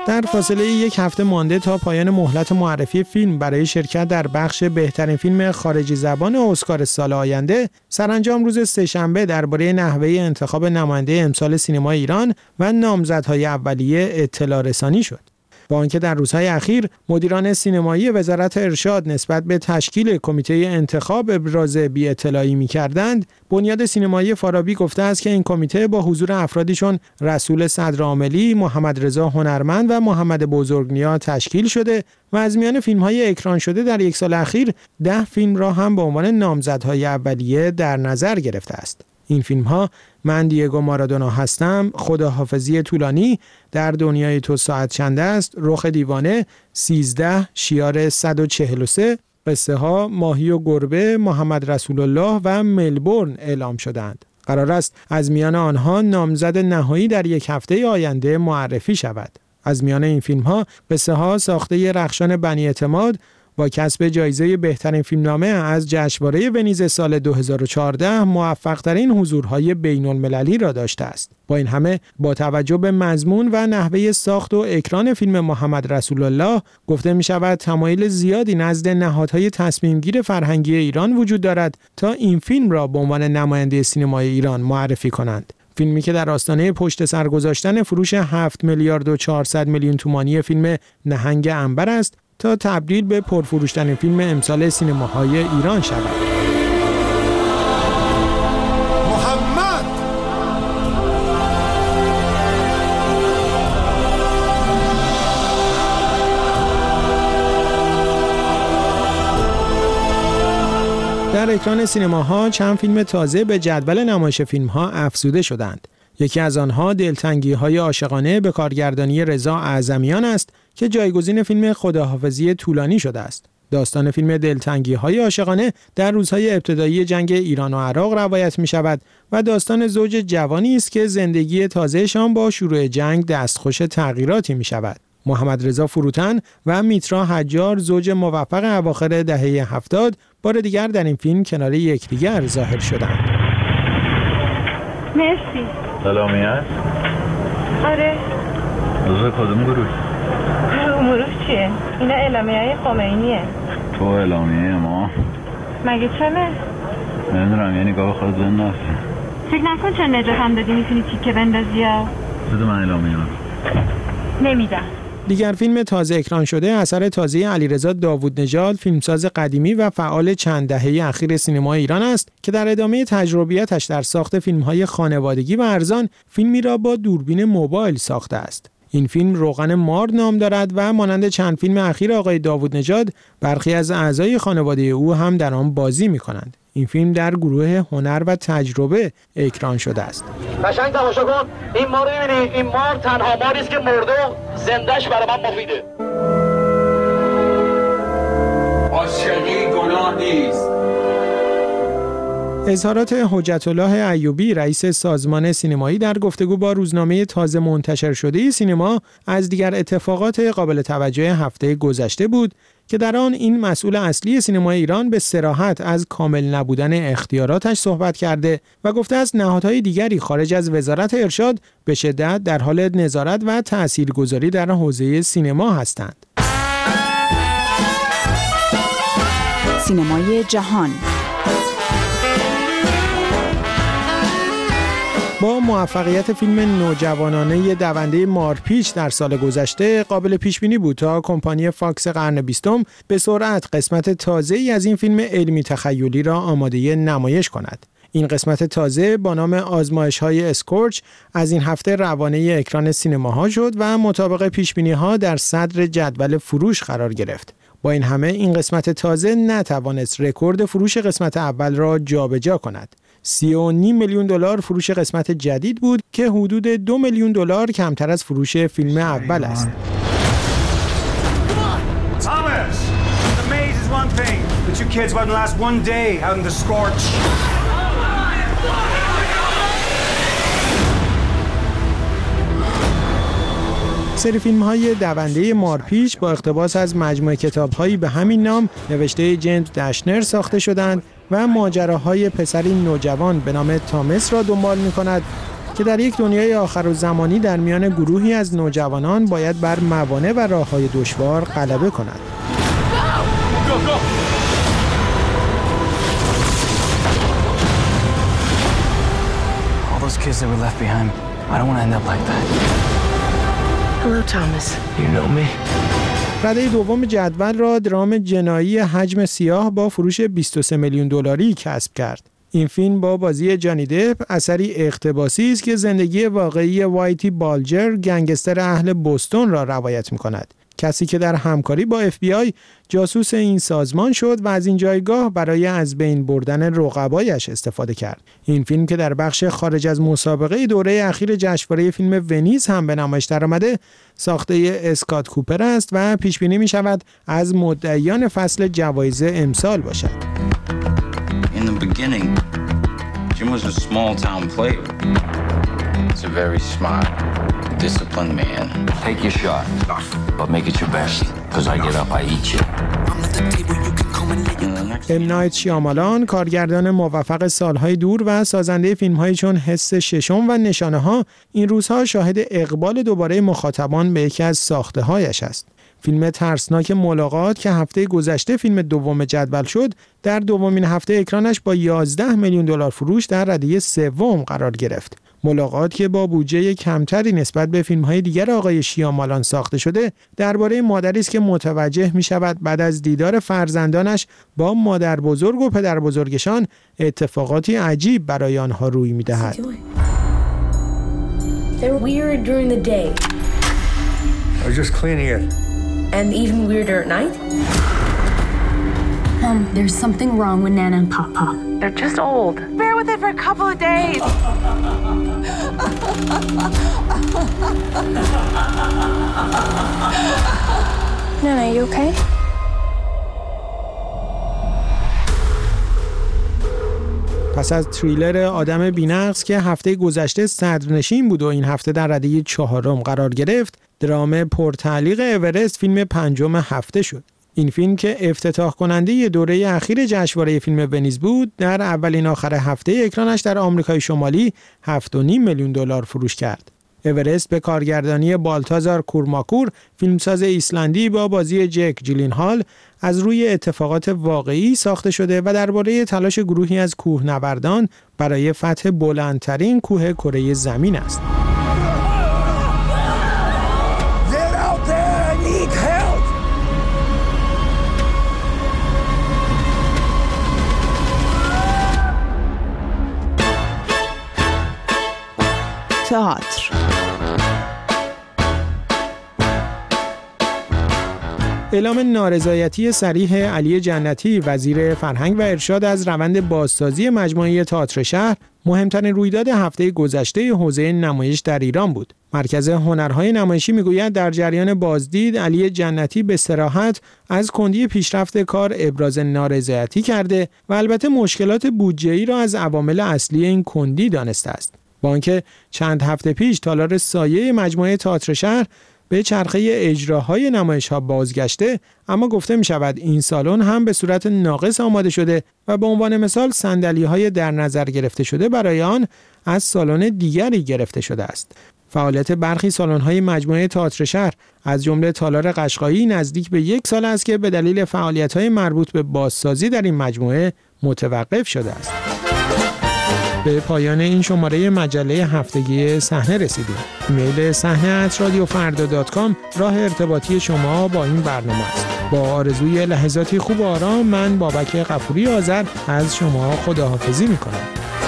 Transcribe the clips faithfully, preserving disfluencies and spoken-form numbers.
در فاصله یک هفته مانده تا پایان مهلت معرفی فیلم برای شرکت در بخش بهترین فیلم خارجی زبان اسکار سال آینده، سرانجام روز سه‌شنبه درباره نحوه انتخاب نماینده امسال سینمای ایران و نامزدهای اولیه اطلاع رسانی شد. با آنکه در روزهای اخیر مدیران سینمایی وزارت ارشاد نسبت به تشکیل کمیته انتخاب ابراز بی اطلاعی می‌کردند، بنیاد سینمایی فارابی گفته است که این کمیته با حضور افرادی چون رسول صدرعاملی، محمد رضا هنرمند و محمد بزرگنیا تشکیل شده و از میان فیلم‌های اکران شده در یک سال اخیر ده فیلم را هم به عنوان نامزدهای اولیه در نظر گرفته است. این فیلم‌ها من دیگو مارادونا هستم، خداحافظی طولانی، در دنیای تو ساعت چند است، رخ دیوانه، سیزده، شیار صد و چهل و سه، قصه ها، ماهی و گربه، محمد رسول الله و ملبورن اعلام شدند. قرار است از میان آنها نامزد نهایی در یک هفته آینده معرفی شود. از میان این فیلم‌ها قصه ها ساخته رخشان بنی اعتماد با کسب جایزه بهترین فیلمنامه از جشنواره ونیز سال دو هزار و چهارده موفق‌ترین حضورهای بین‌المللی را داشته است. با این همه با توجه به مضمون و نحوه ساخت و اکران فیلم محمد رسول الله گفته می شود تمایل زیادی نزد نهادهای تصمیمگیر فرهنگی ایران وجود دارد تا این فیلم را به عنوان نماینده سینمای ایران معرفی کنند. فیلمی که در آستانه پشت سر گذاشتن فروش هفت میلیارد و چهارصد میلیون تومانی فیلم نهنگ عنبر است تا تبدیل به پرفروشترین فیلم امسال سینماهای ایران شود. محمد در اکران سینماها چند فیلم تازه به جدول نمایش فیلم‌ها افزوده شدند. یکی از آنها دلتنگی‌های عاشقانه به کارگردانی رضا اعظمیان است که جایگزین فیلم خداحافظی طولانی شده است. داستان فیلم دلتنگی‌های عاشقانه در روزهای ابتدایی جنگ ایران و عراق روایت می‌شود و داستان زوج جوانی است که زندگی تازه‌شان با شروع جنگ دستخوش تغییراتی می‌شود. محمد رضا فروتن و میترا حجار زوج موفق اواخر دهه هفتاد بار دیگر در این فیلم کنار یکدیگر ظاهر شدند. مرسی. سلامی هست؟ آره. روز کدوم گروه؟ گروه چیه؟ اینا اعلامیه های خمینیه. تو اعلامیه ما؟ مگه چمه؟ نمیدونم، یه نگاه خود زن نست. فکر نکن چون نجات هم دادی میتونی تیکه بندازی ها. بده من اعلامیه ها. نمیدم. دیگر فیلم تازه اکران شده اثر تازه علیرضا داوود نژاد، فیلمساز قدیمی و فعال چند دهه اخیر سینمای ایران است که در ادامه تجربیاتش در ساخت فیلم‌های خانوادگی و ارزان، فیلمی را با دوربین موبایل ساخته است. این فیلم روغن مار نام دارد و مانند چند فیلم اخیر آقای داوود نژاد، برخی از اعضای خانواده او هم در آن بازی می‌کنند. این فیلم در گروه هنر و تجربه اکران شده است. قشنگ تماشا کن، این مار رو می‌بینی؟ این مار تنها ماری است که مرده و زنده‌اش برای من مفیده. عاشقی گناه نیست. اظهارات حجت الله ایوبی رئیس سازمان سینمایی در گفتگو با روزنامه تازه منتشر شده سینما از دیگر اتفاقات قابل توجه هفته گذشته بود که در آن این مسئول اصلی سینمای ایران به صراحت از کامل نبودن اختیاراتش صحبت کرده و گفته است نهادهای دیگری خارج از وزارت ارشاد به شدت در حال نظارت و تاثیرگذاری در حوزه سینما هستند. سینمای جهان با موفقیت فیلم نوجوانانه دونده مارپیچ در سال گذشته قابل پیش بینی بود تا کمپانی فاکس قرن بیستم به سرعت قسمت تازه‌ای از این فیلم علمی تخیلی را آماده نمایش کند. این قسمت تازه با نام آزمایش‌های اسکورچ از این هفته روانه اکران سینماها شد و مطابق پیش‌بینی‌ها در صدر جدول فروش قرار گرفت. با این همه این قسمت تازه نتوانست رکورد فروش قسمت اول را جابجا کند. سی و نیم میلیون دلار فروش قسمت جدید بود که حدود دو میلیون دلار کمتر از فروش فیلم اول است. سری فیلم‌های دونده مارپیچ با اقتباس از مجموعه کتاب‌هایی به همین نام نوشته جیمز دشنر ساخته شدند و ماجراهای پسری نوجوان به نام تامس را دنبال می‌کند که در یک دنیای آخرالزمانی در میان گروهی از نوجوانان باید بر موانع و راه‌های دشوار غلبه کند. All those kids that were left behind, I don't want to end up like that. Hello, Thomas. You know me? رده دوم جدول را درام جنایی حجم سیاه با فروش بیست و سه میلیون دلاری کسب کرد. این فیلم با بازی جانی دپ اثری اقتباسی است که زندگی واقعی وایتی بالجر، گنگستر اهل بوستون را روایت می‌کند. کسی که در همکاری با اف بی آی جاسوس این سازمان شد و از این جایگاه برای از بین بردن رقبایش استفاده کرد. این فیلم که در بخش خارج از مسابقه دوره اخیر جشنواره فیلم ونیز هم به نمایش درآمده، ساخته اسکات کوپر است و پیش بینی می شود از مدعیان فصل جوایز امسال باشد. In the beginning, Jim was a small town player. He's a very smart, disciplined man. Take your shot, but make it your best, because I get up, I eat you. ام نایت شیامالان، کارگردان موفق سالهای دور و سازنده فیلم‌هایی چون حس ششم و نشانه‌ها، این روزها شاهد اقبال دوباره مخاطبان به یکی از ساخته‌هایش است. فیلم ترسناک ملاقات که هفته گذشته فیلم دوم جدول شد، در دومین هفته اکرانش با یازده میلیون دلار فروش در رده سوم قرار گرفت. ملاقات که با بودجه کمتری نسبت به فیلم‌های دیگر آقای شیامالان ساخته شده، درباره مادری است که متوجه می‌شود بعد از دیدار فرزندانش با مادر بزرگ و پدر بزرگشان اتفاقاتی عجیب برای آنها روی می‌دهد. They're weird during the day. I was just cleaning it. And even weirder at night? Mom, there's something wrong with Nana and Papa. They're just old. Bear with it for a couple of days. Nana, are you okay? پس از تریلر آدم بی‌نقص که هفته گذشته صدرنشین بود و این هفته در رده چهارم قرار گرفت، درام پرتعلیق اورست فیلم پنجم هفته شد. این فیلم که افتتاح کننده دوره اخیر جشنواره فیلم ونیز بود، در اولین آخر هفته اکرانش در آمریکای شمالی هفت و نیم میلیون دلار فروش کرد. اورست به کارگردانی بالتازار کورماکور، فیلمساز ایسلندی با بازی جک جیلینهال، از روی اتفاقات واقعی ساخته شده و درباره تلاش گروهی از کوهنوردان برای فتح بلندترین کوه کره زمین است. تئاتر. اعلام نارضایتی صریح علی جنتی، وزیر فرهنگ و ارشاد، از روند بازسازی مجموعه تئاتر شهر، مهمترین رویداد هفته گذشته حوزه نمایش در ایران بود. مرکز هنرهای نمایشی میگوید در جریان بازدید علی جنتی به صراحت از کندی پیشرفت کار ابراز نارضایتی کرده و البته مشکلات بودجه‌ای را از عوامل اصلی این کندی دانسته است. با آنکه چند هفته پیش تالار سایه مجموعه تئاتر شهر به چرخه اجراهای نمایش‌ها بازگشته، اما گفته می شود این سالن هم به صورت ناقص آماده شده و به عنوان مثال صندلی‌های در نظر گرفته شده برای آن از سالن دیگری گرفته شده است. فعالیت برخی سالن‌های مجموعه تئاتر شهر از جمله تالار قشقایی نزدیک به یک سال است که به دلیل فعالیت‌های مربوط به بازسازی در این مجموعه متوقف شده است. به پایان این شماره مجله هفتگی صحنه رسیدیم. ایمیل صحنه ات رادیو فردا دات کام راه ارتباطی شما با این برنامه است. با آرزوی لحظاتی خوب و آرام، من بابک غفوری آذر از شما خداحافظی می‌کنم.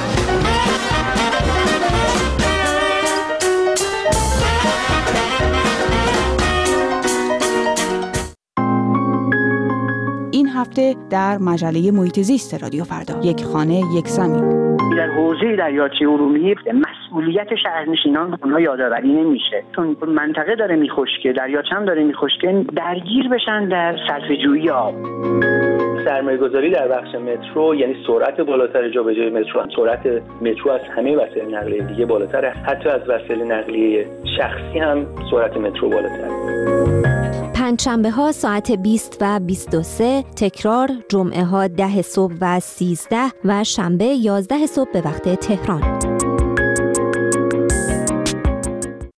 این هفته در مجله محیط زیست رادیو فردا، یک خانه یک زمین. در حوزه دریاچه ارومیه مسئولیت شهرنشینان اونها یادآوری نمیشه، چون منطقه داره میخشکه، دریاچه هم داره میخشکه، درگیر بشن در صرفه‌جویی آب. سرمایه‌گذاری در بخش مترو یعنی سرعت بالاتر جابجایی مترو، سرعت مترو از همه وسایل نقلیه دیگه بالاتره، حتی از وسایل نقلیه شخصی هم سرعت مترو بالاتره. پنجشنبه ها ساعت بیست و بیست و سه، تکرار جمعه ها ده صبح و سیزده و شنبه یازده صبح به وقت تهران.